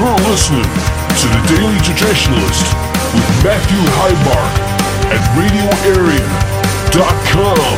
You're listening to The Daily Traditionalist with Matthew Heimbach at RadioArea.com.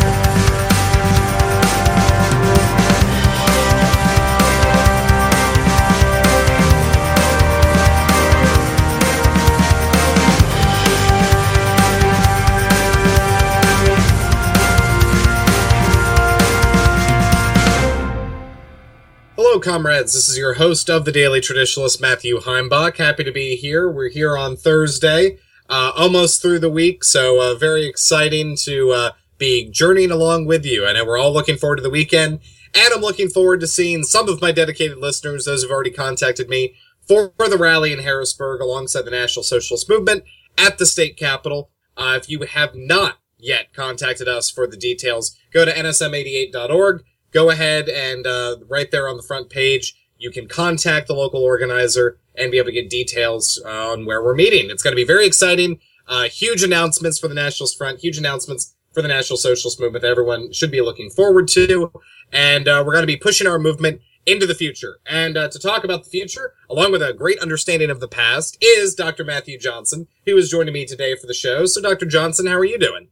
Hello, comrades. This is your host of The Daily Traditionalist, Matthew Heimbach. Happy to be here. We're here on Thursday, almost through the week, so very exciting to be journeying along with you. I know we're all looking forward to the weekend, and I'm looking forward to seeing some of my dedicated listeners, those who've already contacted me, for the rally in Harrisburg alongside the National Socialist Movement at the state capitol. If you have not yet contacted us for the details, go to nsm88.org. Go ahead and right there on the front page, you can contact the local organizer and be able to get details on where we're meeting. It's going to be very exciting. Huge announcements for the Nationalist Front, huge announcements for the National Socialist Movement that everyone should be looking forward to. And we're going to be pushing our movement into the future. And to talk about the future, along with a great understanding of the past, is Dr. Matthew Johnson, who is joining me today for the show. So, Dr. Johnson, how are you doing?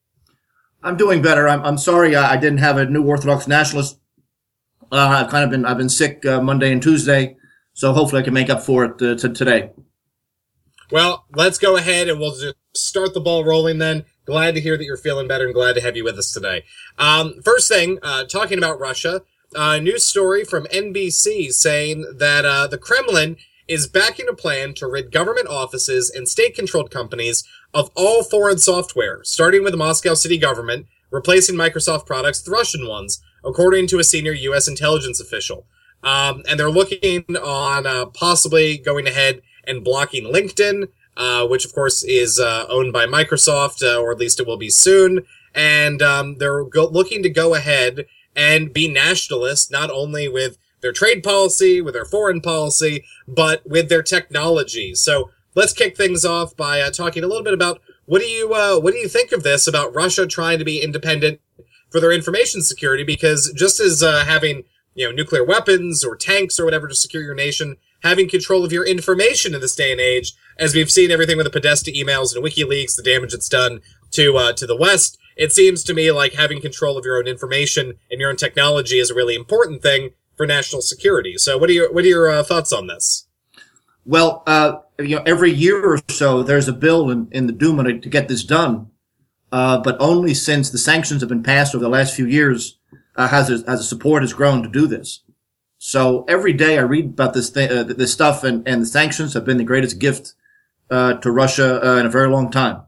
I'm doing better. I'm sorry I didn't have a New Orthodox Nationalist. I've been sick Monday and Tuesday, so hopefully I can make up for it today. Well, let's go ahead and we'll just start the ball rolling then. Glad to hear that you're feeling better and glad to have you with us today. First thing, talking about Russia, news story from NBC saying that the Kremlin is backing a plan to rid government offices and state-controlled companies of all foreign software, starting with the Moscow city government, replacing Microsoft products with Russian ones, according to a senior U.S. intelligence official. And they're looking on possibly going ahead and blocking LinkedIn, which of course is owned by Microsoft, or at least it will be soon. And they're looking to go ahead and be nationalist, not only with their trade policy, with their foreign policy, but with their technology. So let's kick things off by talking a little bit about what do you think of this, about Russia trying to be independent for their information security? Because just as having nuclear weapons or tanks or whatever to secure your nation, having control of your information in this day and age, as we've seen everything with the Podesta emails and WikiLeaks, the damage it's done to the West, it seems to me like having control of your own information and your own technology is a really important thing for national security. So what are your thoughts on this? Well, every year or so there's a bill in the Duma to get this done, but only since the sanctions have been passed over the last few years has the support has grown to do this. So every day I read about this stuff, and the sanctions have been the greatest gift to Russia in a very long time.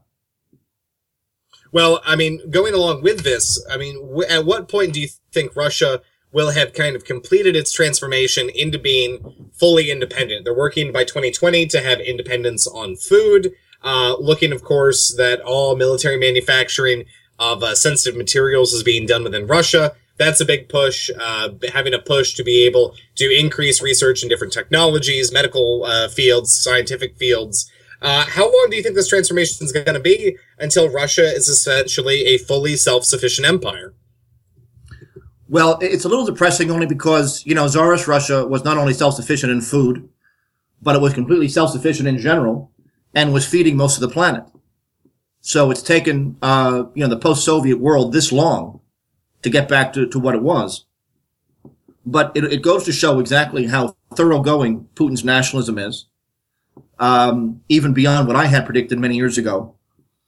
Well, I mean, going along with this, I mean, at what point do you think Russia will have kind of completed its transformation into being fully independent? They're working by 2020 to have independence on food, looking, of course, that all military manufacturing of sensitive materials is being done within Russia. That's a big push, having a push to be able to increase research in different technologies, medical fields, scientific fields. How long do you think this transformation is going to be until Russia is essentially a fully self-sufficient empire? Well, it's a little depressing only because, Tsarist Russia was not only self-sufficient in food, but it was completely self-sufficient in general and was feeding most of the planet. So it's taken, the post-Soviet world this long to get back to what it was. But it goes to show exactly how thoroughgoing Putin's nationalism is, even beyond what I had predicted many years ago.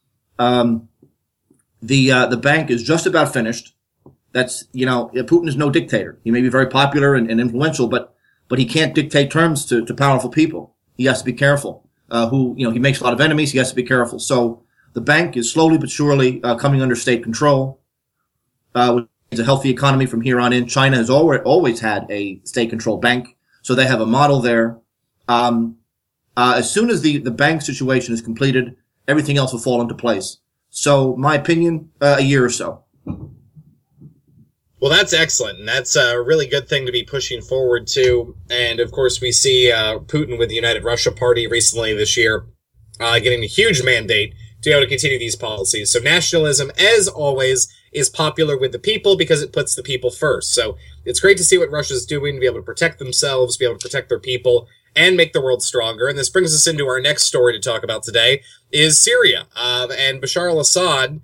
The bank is just about finished. That's, Putin is no dictator. He may be very popular and influential, but he can't dictate terms to powerful people. He has to be careful. He makes a lot of enemies. He has to be careful. So the bank is slowly but surely coming under state control. Which is a healthy economy from here on in. China has always had a state-controlled bank, so they have a model there. As soon as the bank situation is completed, everything else will fall into place. So, my opinion, a year or so. Well, that's excellent, and that's a really good thing to be pushing forward to. And, of course, we see Putin with the United Russia Party recently this year getting a huge mandate to be able to continue these policies. So nationalism, as always, is popular with the people because it puts the people first. So it's great to see what Russia's doing, to be able to protect themselves, be able to protect their people, and make the world stronger. And this brings us into our next story to talk about today is Syria. And Bashar al-Assad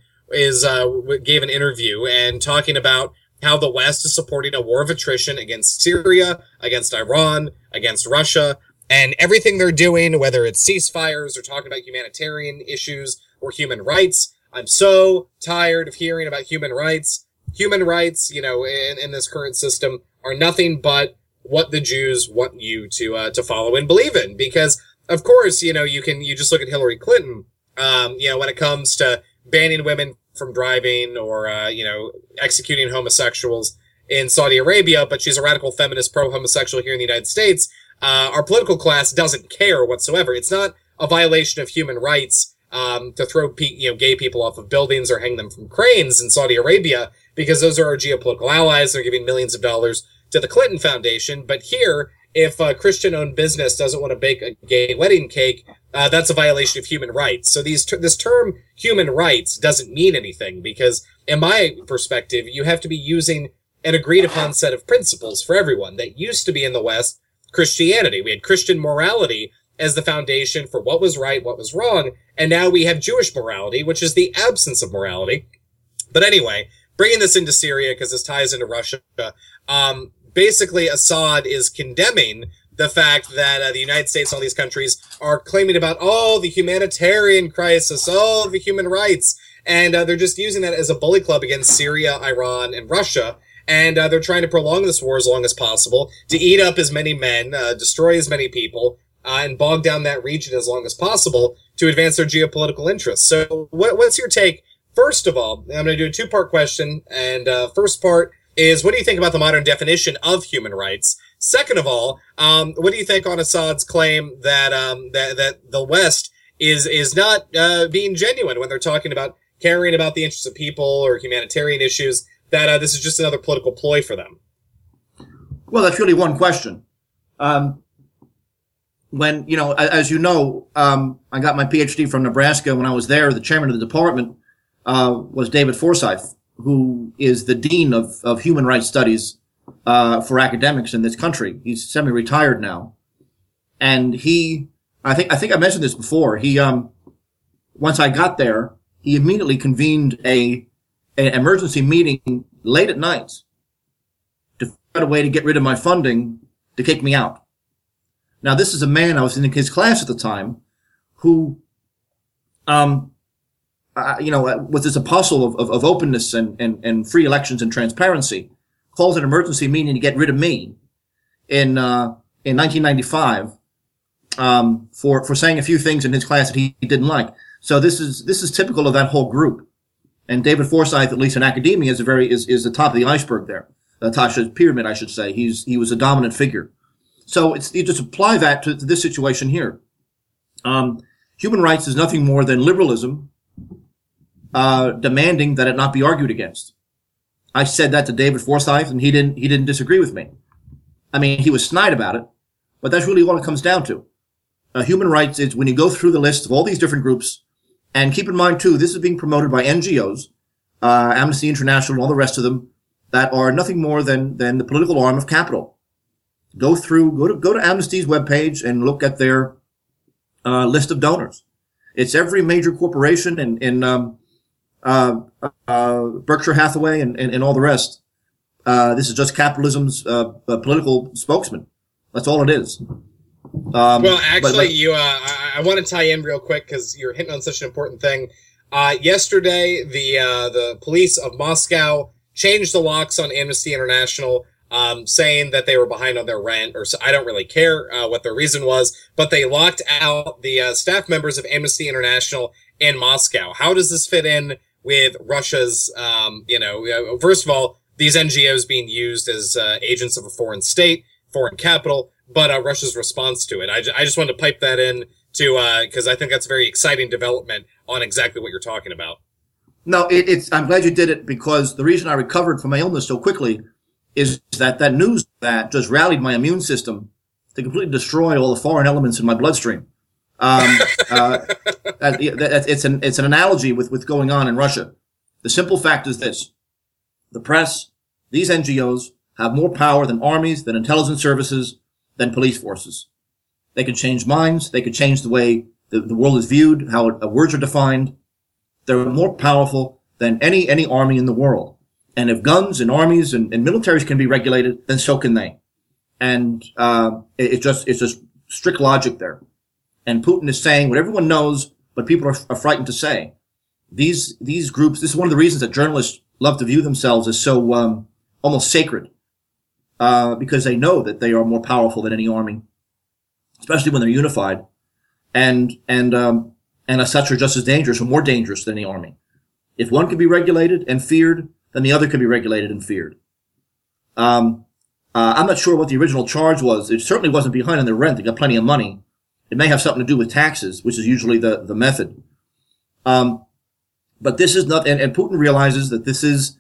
gave an interview and talking about how the West is supporting a war of attrition against Syria, against Iran, against Russia, and everything they're doing, whether it's ceasefires or talking about humanitarian issues or human rights. I'm so tired of hearing about human rights. Human rights, in this current system are nothing but what the Jews want you to follow and believe in. Because, of course, you just look at Hillary Clinton, when it comes to banning women from driving or, executing homosexuals in Saudi Arabia, but she's a radical feminist pro-homosexual here in the United States. Our political class doesn't care whatsoever. It's not a violation of human rights, to throw, gay people off of buildings or hang them from cranes in Saudi Arabia, because those are our geopolitical allies. They're giving millions of dollars to the Clinton Foundation. But here, if a Christian-owned business doesn't want to bake a gay wedding cake, that's a violation of human rights. So this term human rights doesn't mean anything, because in my perspective, you have to be using an agreed upon set of principles for everyone. That used to be in the West, Christianity. We had Christian morality as the foundation for what was right, what was wrong. And now we have Jewish morality, which is the absence of morality. But anyway, bringing this into Syria, because this ties into Russia, basically Assad is condemning the fact that the United States and all these countries are claiming about, the humanitarian crisis, the human rights. And they're just using that as a bully club against Syria, Iran, and Russia. And they're trying to prolong this war as long as possible, to eat up as many men, destroy as many people, and bog down that region as long as possible to advance their geopolitical interests. So what's your take? First of all, I'm going to do a two-part question. And first part is, what do you think about the modern definition of human rights? Second of all, what do you think on Assad's claim that that the West is not being genuine when they're talking about caring about the interests of people or humanitarian issues, that this is just another political ploy for them? Well, that's really one question. When, as you know, I got my PhD from Nebraska. When I was there, the chairman of the department was David Forsyth, who is the dean of human rights studies for academics in this country. He's semi-retired now. And I think I mentioned this before. He, once I got there, he immediately convened an emergency meeting late at night to find a way to get rid of my funding to kick me out. Now, this is a man, I was in his class at the time, who, was this apostle of openness and free elections and transparency, calls an emergency meeting to get rid of me in 1995, for saying a few things in his class that he didn't like. So this is typical of that whole group. And David Forsyth, at least in academia, is the top of the iceberg there. The Tasha's pyramid, I should say. He was a dominant figure. So you just apply that to this situation here. Human rights is nothing more than liberalism, demanding that it not be argued against. I said that to David Forsyth, and he didn't disagree with me. I mean, he was snide about it, but that's really what it comes down to. Human rights is when you go through the list of all these different groups, and keep in mind too, this is being promoted by NGOs, Amnesty International, and all the rest of them, that are nothing more than the political arm of capital. Go to Amnesty's webpage and look at their list of donors. It's every major corporation in Berkshire Hathaway and all the rest. This is just capitalism's political spokesman. That's all it is. Well, actually, I want to tie in real quick because you're hitting on such an important thing. Yesterday, the police of Moscow changed the locks on Amnesty International, saying that they were behind on their rent, or so, I don't really care what their reason was, but they locked out the staff members of Amnesty International in Moscow. How does this fit in with Russia's, first of all, these NGOs being used as agents of a foreign state, foreign capital, but Russia's response to it? I just wanted to pipe that in because I think that's a very exciting development on exactly what you're talking about. No, I'm glad you did it, because the reason I recovered from my illness so quickly is that news that just rallied my immune system to completely destroy all the foreign elements in my bloodstream. It's an analogy with what's going on in Russia. The simple fact is this: the press, these NGOs, have more power than armies, than intelligence services, than police forces. They can change minds. They can change the way the world is viewed, how words are defined. They're more powerful than any army in the world. And if guns and armies and militaries can be regulated, then so can they. And it's just strict logic there. And Putin is saying what everyone knows, but people are frightened to say. These groups, this is one of the reasons that journalists love to view themselves as so almost sacred, because they know that they are more powerful than any army, especially when they're unified, and as such are just as dangerous or more dangerous than any army. If one can be regulated and feared, then the other can be regulated and feared. I'm not sure what the original charge was. It certainly wasn't behind on their rent. They got plenty of money. It may have something to do with taxes, which is usually the method. But this is not, and Putin realizes that this is,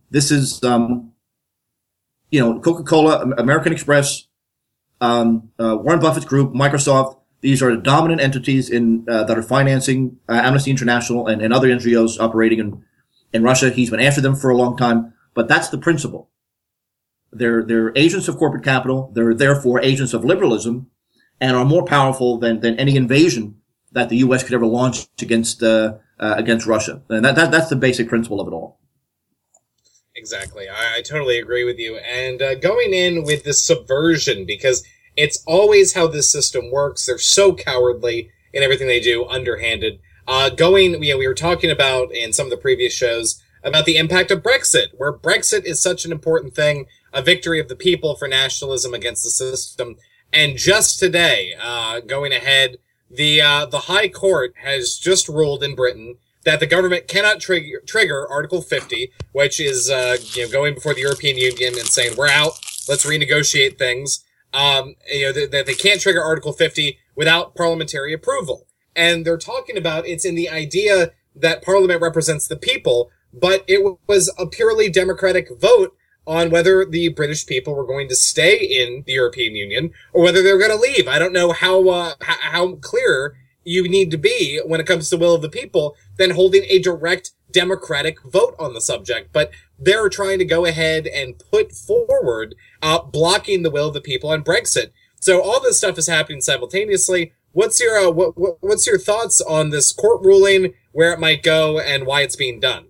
Coca-Cola, American Express, Warren Buffett's group, Microsoft. These are the dominant entities that are financing Amnesty International and other NGOs operating in Russia. He's been after them for a long time, but that's the principle. They're agents of corporate capital. They're therefore agents of liberalism, and are more powerful than any invasion that the U.S. could ever launch against Russia. And that's the basic principle of it all. Exactly. I totally agree with you. And going in with this subversion, because it's always how this system works. They're so cowardly in everything they do, underhanded. We were talking about in some of the previous shows about the impact of Brexit, where Brexit is such an important thing, a victory of the people for nationalism against the system. And just today, going ahead, the High Court has just ruled in Britain that the government cannot trigger Article 50, which is going before the European Union and saying we're out, let's renegotiate things. That they can't trigger Article 50 without parliamentary approval. And they're talking about it's in the idea that Parliament represents the people, but it was a purely democratic vote on whether the British people were going to stay in the European Union or whether they're going to leave. I don't know how clear you need to be when it comes to the will of the people than holding a direct democratic vote on the subject. But they're trying to go ahead and put forward blocking the will of the people on Brexit. So all this stuff is happening simultaneously. What's your thoughts on this court ruling, where it might go, and why it's being done?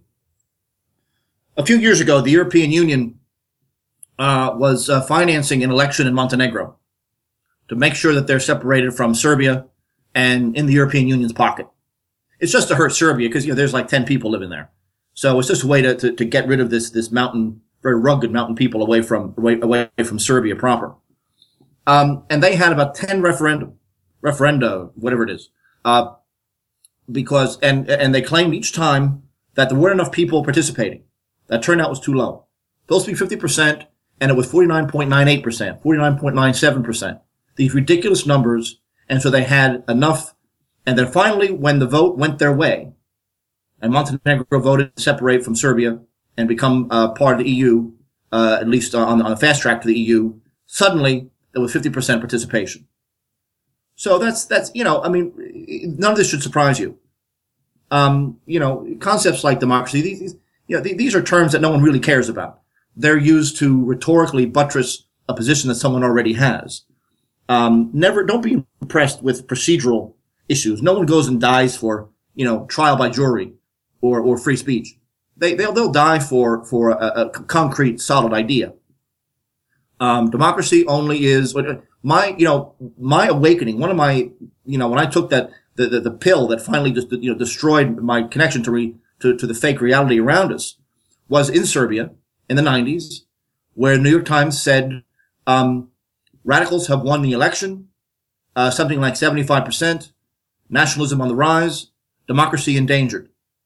A few years ago, the European Union was financing an election in Montenegro to make sure that they're separated from Serbia and in the European Union's pocket. It's just to hurt Serbia because there's like 10 people living there. So it's just a way to get rid of this mountain, very rugged mountain people away from Serbia proper. And they had about 10 referenda, whatever it is, because they claimed each time that there weren't enough people participating. That turnout was too low. Supposed to be 50%, and it was 49.98%, 49.97%. These ridiculous numbers, and so they had enough. And then finally, when the vote went their way, and Montenegro voted to separate from Serbia and become part of the EU, at least on the fast track to the EU, suddenly there was 50% participation. So that's none of this should surprise you. Concepts like democracy, these are terms that no one really cares about. They're used to rhetorically buttress a position that someone already has. Don't be impressed with procedural issues. No one goes and dies for, trial by jury or free speech. They'll die for a concrete, solid idea. Democracy only is my awakening. One of my, when I took the pill that finally just, destroyed my connection to the fake reality around us was in Serbia in the 90s, where the New York Times said, radicals have won the election, something like 75%, nationalism on the rise, democracy endangered.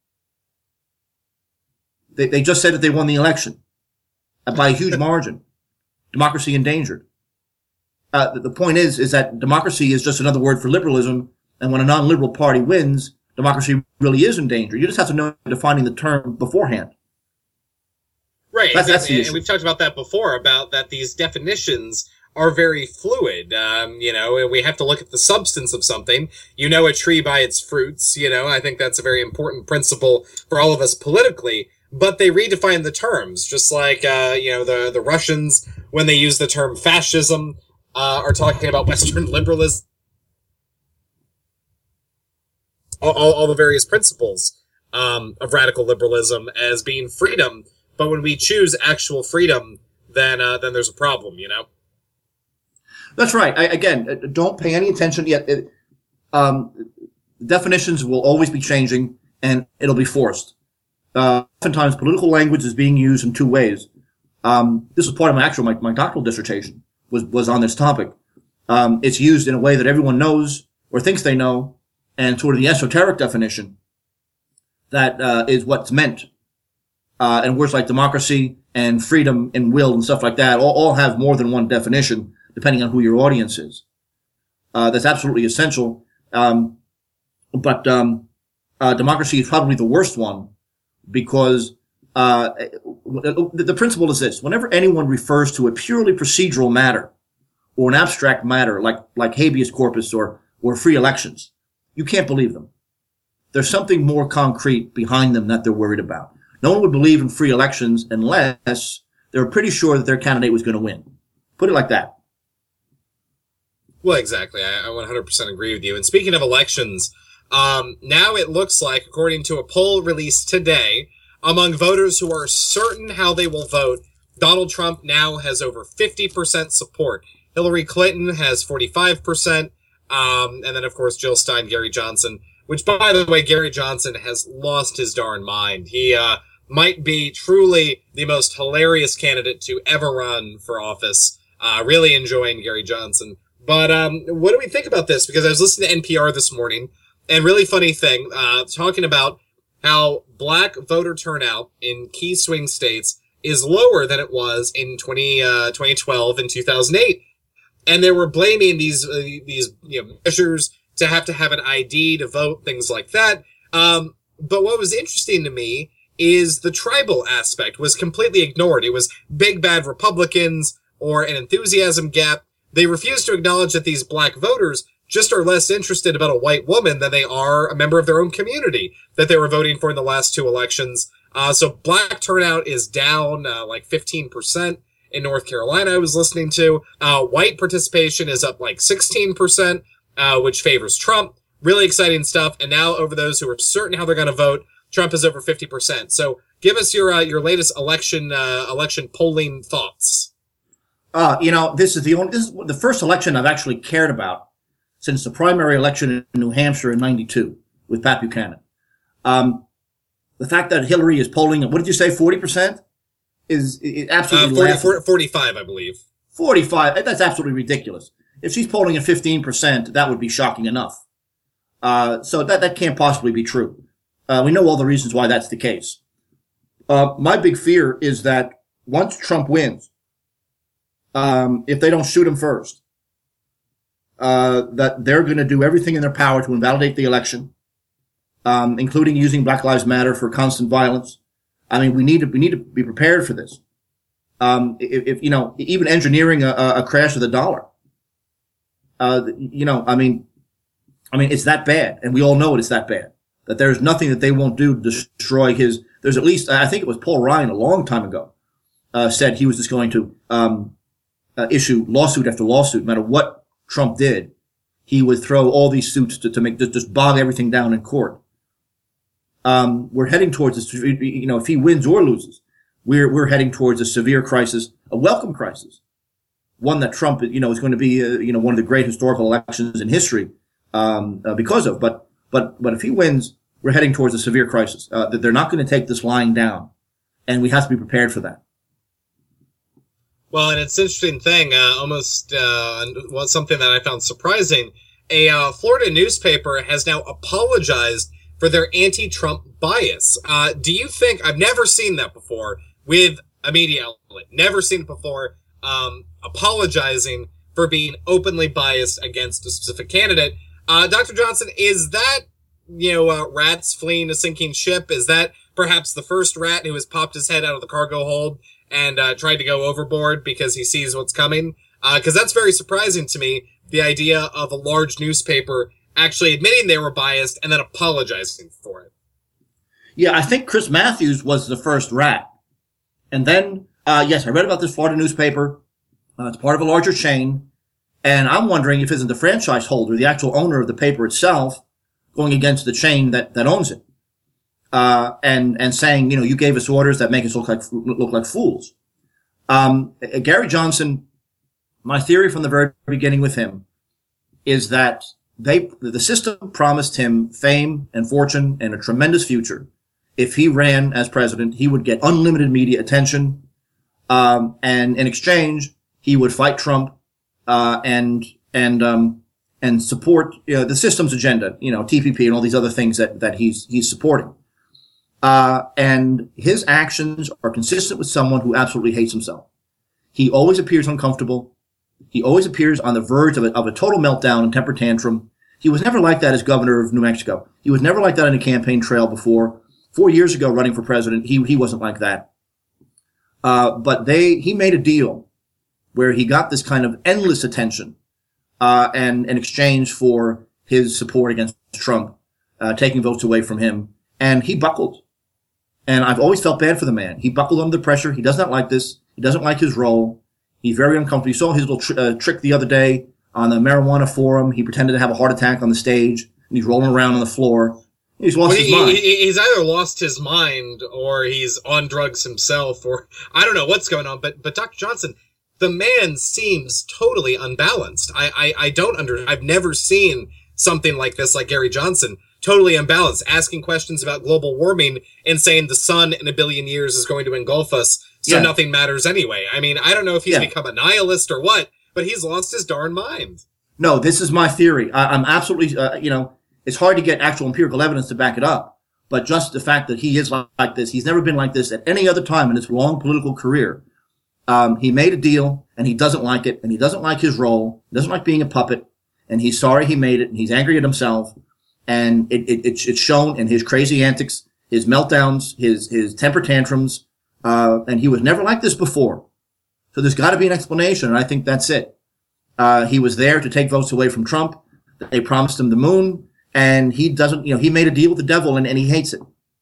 They just said that they won the election by a huge margin. Democracy endangered. The point is that democracy is just another word for liberalism, and when a non-liberal party wins, democracy really is in danger. You just have to know defining the term beforehand. Right, that's the issue. And we've talked about that before, about that these definitions are very fluid. We have to look at the substance of something. A tree by its fruits. I think that's a very important principle for all of us politically. But they redefine the terms, just like, the Russians, when they use the term fascism, are talking about Western liberalism. all the various principles of radical liberalism as being freedom. But when we choose actual freedom, then there's a problem, you know? That's right. Again, don't pay any attention yet. Definitions will always be changing, and it'll be forced. Oftentimes, political language is being used in two ways. This was part of my doctoral dissertation was on this topic. It's used in a way that everyone knows or thinks they know, and sort of the esoteric definition that is what's meant. And words like democracy and freedom and will and stuff like that all have more than one definition, depending on who your audience is. That's absolutely essential. But democracy is probably the worst one because the principle is this: whenever anyone refers to a purely procedural matter or an abstract matter like habeas corpus or free elections, you can't believe them. There's something more concrete behind them that they're worried about. No one would believe in free elections unless they were pretty sure that their candidate was going to win. Put it like that. Well, exactly. I 100% agree with you. And speaking of elections, now it looks like, according to a poll released today, among voters who are certain how they will vote, Donald Trump now has over 50% support. Hillary Clinton has 45%. And then, of course, Jill Stein, Gary Johnson, which, by the way, Gary Johnson has lost his darn mind. He might be truly the most hilarious candidate to ever run for office. Really enjoying Gary Johnson. But what do we think about this? Because I was listening to NPR this morning, and really funny thing, talking about how black voter turnout in key swing states is lower than it was in 2012 and 2008. And they were blaming these measures to have an ID to vote, things like that. But what was interesting to me is the tribal aspect was completely ignored. It was big bad Republicans or an enthusiasm gap. They refused to acknowledge that these black voters just are less interested about a white woman than they are a member of their own community that they were voting for in the last two elections. So black turnout is down like 15% in North Carolina, I was listening to. White participation is up like 16%. Which favors Trump. Really exciting stuff. And now over those who are certain how they're going to vote, Trump is over 50%. So give us your latest election polling thoughts. This is the first election I've actually cared about since the primary election in New Hampshire in '92 with Pat Buchanan. The fact that Hillary is polling, what did you say, 40%? Is absolutely 45, I believe. 45. That's absolutely ridiculous. If she's polling at 15%, that would be shocking enough. So that can't possibly be true. We know all the reasons why that's the case. My big fear is that once Trump wins, if they don't shoot him first, that they're going to do everything in their power to invalidate the election, including using Black Lives Matter for constant violence. I mean, we need to be prepared for this. If even engineering a crash of the dollar. I mean, it's that bad, and we all know it's that bad, that there's nothing that they won't do to destroy there's at least, I think it was Paul Ryan a long time ago, said he was just going to, issue lawsuit after lawsuit, no matter what Trump did. He would throw all these suits to make, just bog everything down in court. We're heading towards this, if he wins or loses, we're heading towards a severe crisis, a welcome crisis. One that Trump, is going to be, one of the great historical elections in history, because of. But if he wins, we're heading towards a severe crisis. That they're not going to take this lying down, and we have to be prepared for that. Well, and it's an interesting thing, something that I found surprising. A Florida newspaper has now apologized for their anti-Trump bias. Do you think, I've never seen that before with a media outlet, never seen it before, apologizing for being openly biased against a specific candidate. Dr. Johnson, is that, rats fleeing a sinking ship? Is that perhaps the first rat who has popped his head out of the cargo hold and tried to go overboard because he sees what's coming? Because that's very surprising to me, the idea of a large newspaper actually admitting they were biased and then apologizing for it. Yeah, I think Chris Matthews was the first rat. And then, yes, I read about this Florida newspaper. It's part of a larger chain. And I'm wondering if isn't the franchise holder, the actual owner of the paper itself, going against the chain that owns it, and saying, you gave us orders that make us look like fools. Gary Johnson, my theory from the very beginning with him is that the system promised him fame and fortune and a tremendous future. If he ran as president, he would get unlimited media attention, and in exchange, he would fight Trump, and support the system's agenda, TPP and all these other things that he's supporting. And his actions are consistent with someone who absolutely hates himself. He always appears uncomfortable. He always appears on the verge of a total meltdown and temper tantrum. He was never like that as governor of New Mexico. He was never like that on the campaign trail before. 4 years ago, running for president, he wasn't like that. But he made a deal where he got this kind of endless attention, and in exchange for his support against Trump, taking votes away from him. And he buckled. And I've always felt bad for the man. He buckled under the pressure. He does not like this. He doesn't like his role. He's very uncomfortable. You saw his little trick the other day on the marijuana forum. He pretended to have a heart attack on the stage, and he's rolling around on the floor. He's lost his mind. He's either lost his mind or he's on drugs himself, or I don't know what's going on. But Dr. Johnson, the man seems totally unbalanced. I've never seen something like this, like Gary Johnson, totally unbalanced, asking questions about global warming and saying the sun in a billion years is going to engulf us, so nothing matters anyway. I mean, I don't know if he's become a nihilist or what, but he's lost his darn mind. No, this is my theory. I'm absolutely, it's hard to get actual empirical evidence to back it up, but just the fact that he is like this, he's never been like this at any other time in his long political career. He made a deal, and he doesn't like it, and he doesn't like his role, he doesn't like being a puppet, and he's sorry he made it, and he's angry at himself, and it's shown in his crazy antics, his meltdowns, his temper tantrums, and he was never like this before. So there's got to be an explanation, and I think that's it. He was there to take votes away from Trump. They promised him the moon, and he doesn't, he made a deal with the devil, and he hates it.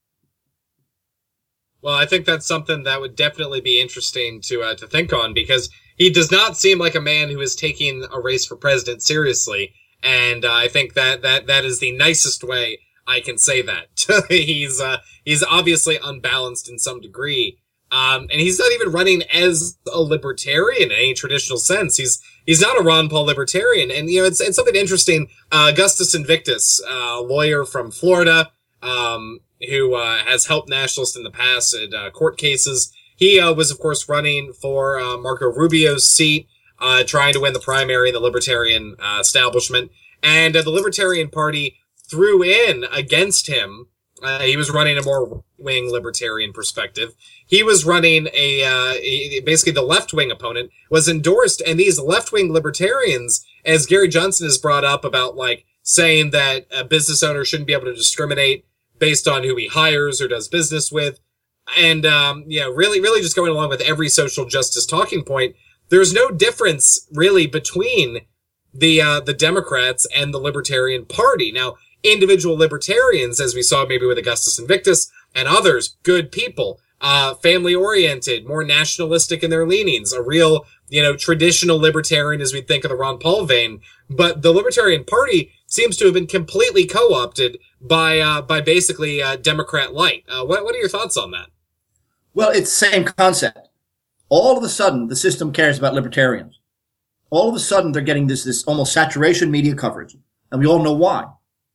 Well, I think that's something that would definitely be interesting to think on, because he does not seem like a man who is taking a race for president seriously. And I think that is the nicest way I can say that. He's obviously unbalanced in some degree. And he's not even running as a libertarian in any traditional sense. He's not a Ron Paul libertarian. And, it's something interesting. Augustus Invictus, a lawyer from Florida, who has helped nationalists in the past at court cases. He was, of course, running for Marco Rubio's seat, trying to win the primary in the libertarian establishment. And the Libertarian Party threw in against him. He was running a more wing libertarian perspective. He was running basically the left-wing opponent was endorsed. And these left-wing libertarians, as Gary Johnson has brought up about saying that a business owner shouldn't be able to discriminate based on who he hires or does business with. And, really just going along with every social justice talking point. There's no difference really between the Democrats and the Libertarian Party. Now, individual libertarians, as we saw maybe with Augustus Invictus and others, good people, family oriented, more nationalistic in their leanings, a real, traditional libertarian as we think of the Ron Paul vein. But the Libertarian Party seems to have been completely co-opted by basically Democrat light. What are your thoughts on that? Well, it's the same concept. All of a sudden, the system cares about libertarians. All of a sudden, they're getting this almost saturation media coverage, and we all know why.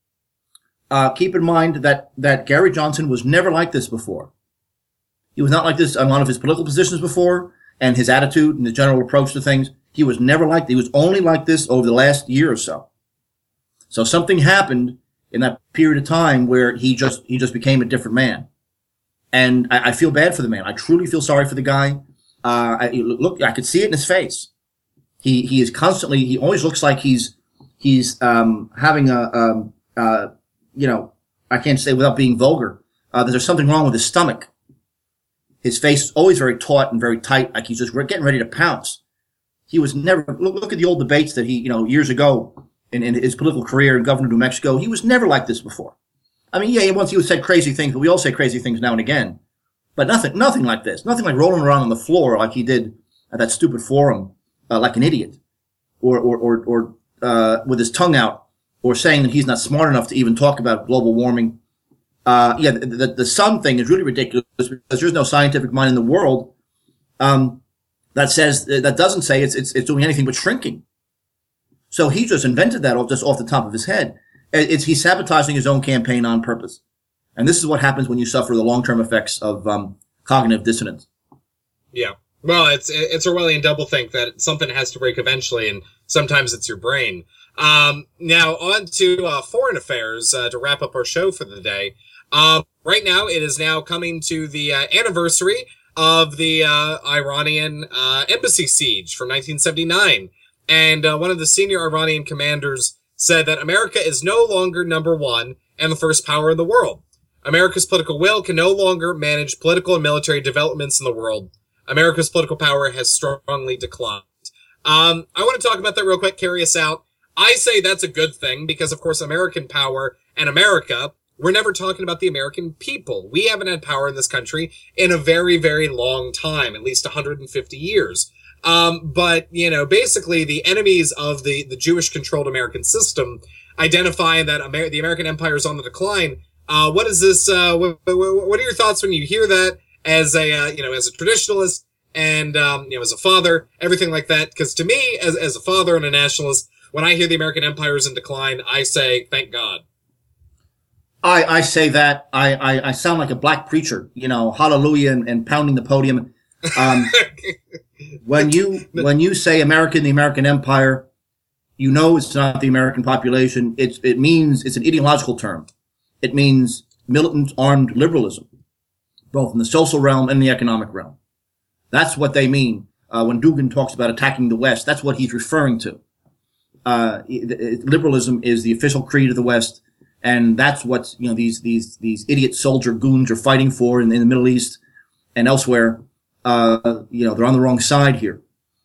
Keep in mind that Gary Johnson was never like this before. He was not like this on one of his political positions before, and his attitude and his general approach to things. He was never like that. He was only like this over the last year or so. So something happened in that period of time where he just became a different man. And I feel bad for the man. I truly feel sorry for the guy. I could see it in his face. He is constantly, he always looks like he's having I can't say without being vulgar, that there's something wrong with his stomach. His face is always very taut and very tight, like he's just getting ready to pounce. He was never, look at the old debates that he, years ago in his political career in governor of New Mexico, he was never like this before. I mean, he would say crazy things, but we all say crazy things now and again. But nothing like this. Nothing like rolling around on the floor like he did at that stupid forum, like an idiot. Or with his tongue out, or saying that he's not smart enough to even talk about global warming. The sun thing is really ridiculous because there's no scientific mind in the world that doesn't say it's doing anything but shrinking. So he just invented that off the top of his head. He's sabotaging his own campaign on purpose. And this is what happens when you suffer the long-term effects of cognitive dissonance. Yeah. Well, it's Orwellian doublethink that something has to break eventually, and sometimes it's your brain. Now on to foreign affairs to wrap up our show for the day. Right now, it is now coming to the anniversary of the Iranian embassy siege from 1979. And one of the senior Iranian commanders said that America is no longer number one and the first power in the world. America's political will can no longer manage political and military developments in the world. America's political power has strongly declined. I want to talk about that real quick, carry us out. I say that's a good thing because, of course, American power and America, we're never talking about the American people. We haven't had power in this country in a very, very long time, at least 150 years. But, basically the enemies of the Jewish-controlled American system identifying that the American empire is on the decline. What is this, what are your thoughts when you hear that as a traditionalist and, as a father, everything like that? Because to me, as a father and a nationalist, when I hear the American empire is in decline, I say, thank God. I say that. I sound like a black preacher, hallelujah and pounding the podium. When you say American, the American empire, it's not the American population. It means it's an ideological term. It means militant armed liberalism, both in the social realm and the economic realm. That's what they mean. When Dugin talks about attacking the West, that's what he's referring to. Liberalism is the official creed of the West, and that's what, these idiot soldier goons are fighting for in the Middle East and elsewhere. They're on the wrong side here.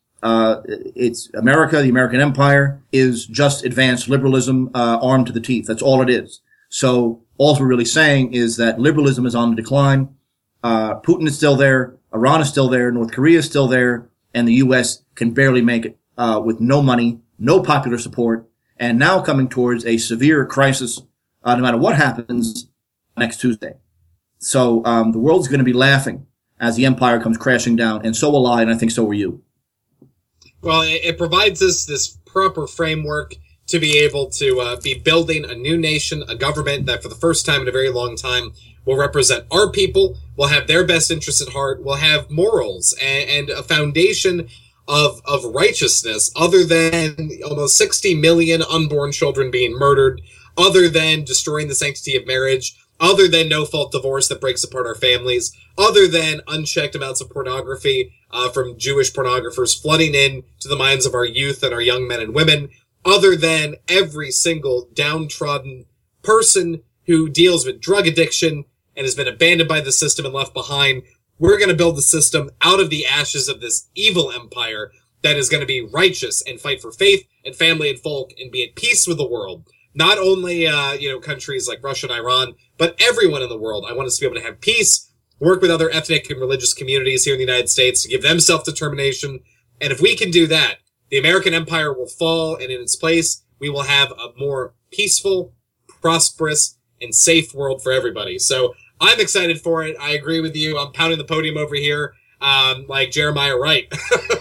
It's America, the American empire is just advanced liberalism, armed to the teeth. That's all it is. So all we're really saying is that liberalism is on the decline. Putin is still there. Iran is still there. North Korea is still there. And the U.S. can barely make it, with no money, no popular support, and now coming towards a severe crisis, no matter what happens next Tuesday. So, the world's going to be laughing as the empire comes crashing down, and so will I, and I think so will you. Well, it provides us this proper framework to be able to be building a new nation, a government that for the first time in a very long time will represent our people, will have their best interests at heart, will have morals and a foundation of righteousness other than almost 60 million unborn children being murdered, other than destroying the sanctity of marriage, other than no-fault divorce that breaks apart our families, other than unchecked amounts of pornography from Jewish pornographers flooding in to the minds of our youth and our young men and women, other than every single downtrodden person who deals with drug addiction and has been abandoned by the system and left behind. We're going to build the system out of the ashes of this evil empire that is going to be righteous and fight for faith and family and folk and be at peace with the world. Not only, countries like Russia and Iran, but everyone in the world. I want us to be able to have peace, work with other ethnic and religious communities here in the United States to give them self-determination. And if we can do that, the American empire will fall, and in its place, we will have a more peaceful, prosperous, and safe world for everybody. So I'm excited for it. I agree with you. I'm pounding the podium over here, like Jeremiah Wright.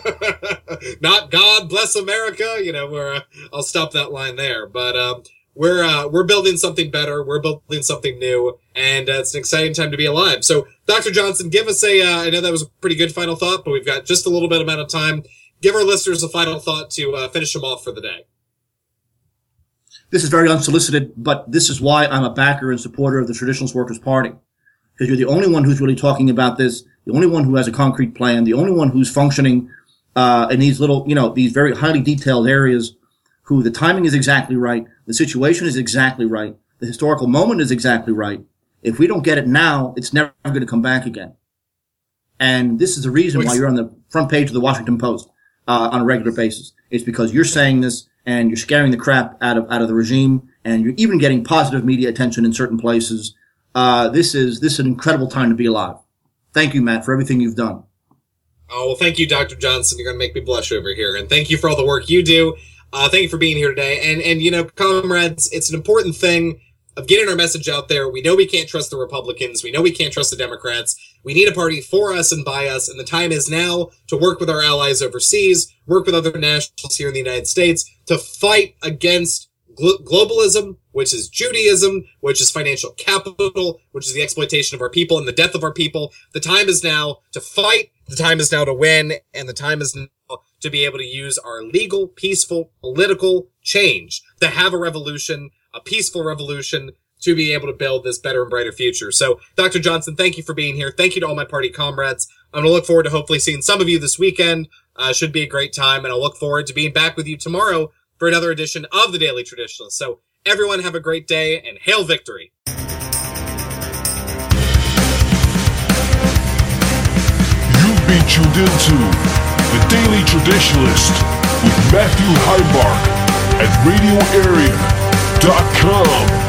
Not God bless America. I'll stop that line there. But we're building something better. We're building something new, and it's an exciting time to be alive. So, Dr. Johnson, give us I know that was a pretty good final thought, but we've got just a little bit amount of time. Give our listeners a final thought to finish them off for the day. This is very unsolicited, but this is why I'm a backer and supporter of the Traditionalist Workers' Party. Because you're the only one who's really talking about this, the only one who has a concrete plan, the only one who's functioning in these little, these very highly detailed areas, who the timing is exactly right, the situation is exactly right, the historical moment is exactly right. If we don't get it now, it's never going to come back again. And this is the reason why you're on the front page of the Washington Post on a regular basis. It's because you're saying this and you're scaring the crap out of the regime, and you're even getting positive media attention in certain places. This is an incredible time to be alive. Thank you, Matt, for everything you've done. Oh, well, thank you, Dr. Johnson. You're going to make me blush over here. And thank you for all the work you do. Thank you for being here today. And comrades, it's an important thing of getting our message out there. We know we can't trust the Republicans. We know we can't trust the Democrats. We need a party for us and by us. And the time is now to work with our allies overseas, work with other nationals here in the United States to fight against globalism, which is Judaism, which is financial capital, which is the exploitation of our people and the death of our people. The time is now to fight. The time is now to win. And the time is now to be able to use our legal, peaceful, political change to have a revolution, a peaceful revolution, to be able to build this better and brighter future. So, Dr. Johnson, thank you for being here. Thank you to all my party comrades. I'm going to look forward to hopefully seeing some of you this weekend. Should be a great time, and I'll look forward to being back with you tomorrow for another edition of the Daily Traditionalist. So, everyone have a great day, and hail victory! You've been tuned into the Daily Traditionalist with Matthew Heimbach at RadioArea.com.